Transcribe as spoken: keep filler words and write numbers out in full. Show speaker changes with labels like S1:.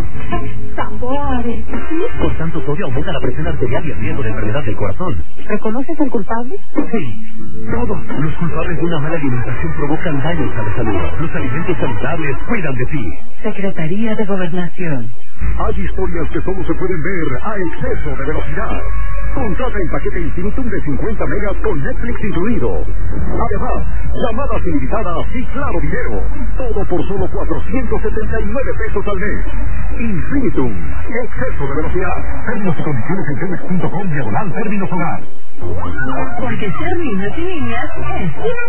S1: Sabores.
S2: Con tanto sodio aumenta la presión arterial y el riesgo de enfermedad del corazón.
S1: ¿Reconoces al culpable?
S2: Sí, todos los culpables de una mala alimentación provocan daños a la salud. Los alimentos saludables cuidan de ti.
S1: Secretaría de Gobernación.
S3: Hay historias que solo se pueden ver a exceso de velocidad. Contrata el paquete Infinitum de cincuenta megas con Netflix incluido. Además, llamadas ilimitadas y claro video. Todo por solo cuatrocientos setenta y nueve pesos al mes. Infinitum, exceso de velocidad. Términos y condiciones en telmex punto com diagonal términos hogar.
S1: Porque ser niños y niñas es